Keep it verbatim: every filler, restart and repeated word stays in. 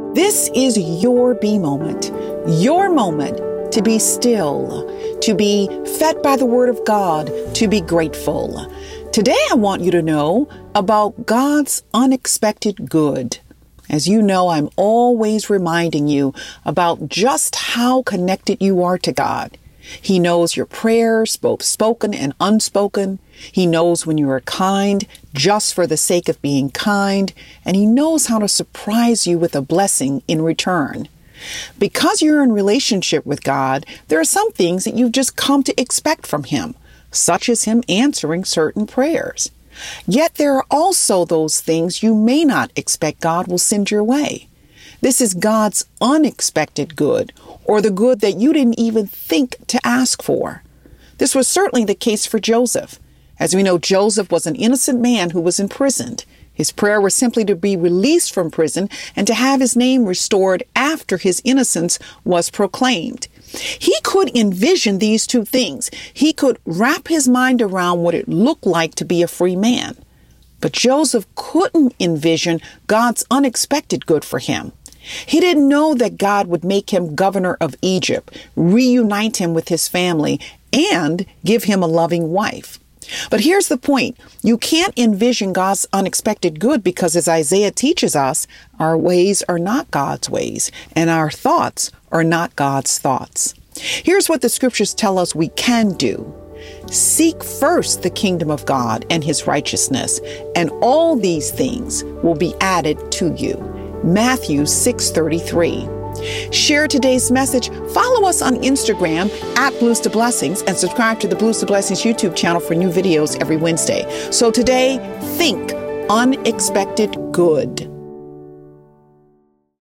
This is your be moment, your moment to be still, to be fed by the Word of God, to be grateful. Today, I want you to know about God's unexpected good. As you know, I'm always reminding you about just how connected you are to God. He knows your prayers, both spoken and unspoken. He knows when you are kind, just for the sake of being kind, and He knows how to surprise you with a blessing in return. Because you're in relationship with God, there are some things that you've just come to expect from Him, such as Him answering certain prayers. Yet there are also those things you may not expect God will send your way. This is God's unexpected good, or the good that you didn't even think to ask for. This was certainly the case for Joseph. As we know, Joseph was an innocent man who was imprisoned. His prayer was simply to be released from prison and to have his name restored after his innocence was proclaimed. He could envision these two things. He could wrap his mind around what it looked like to be a free man. But Joseph couldn't envision God's unexpected good for him. He didn't know that God would make him governor of Egypt, reunite him with his family, and give him a loving wife. But here's the point. You can't envision God's unexpected good because, as Isaiah teaches us, our ways are not God's ways, and our thoughts are not God's thoughts. Here's what the scriptures tell us we can do. Seek first the kingdom of God and His righteousness, and all these things will be added to you. Matthew six thirty-three. Share today's message. Follow us on Instagram at Blues to Blessings and subscribe to the Blues to Blessings YouTube channel for new videos every Wednesday. So today, think unexpected good.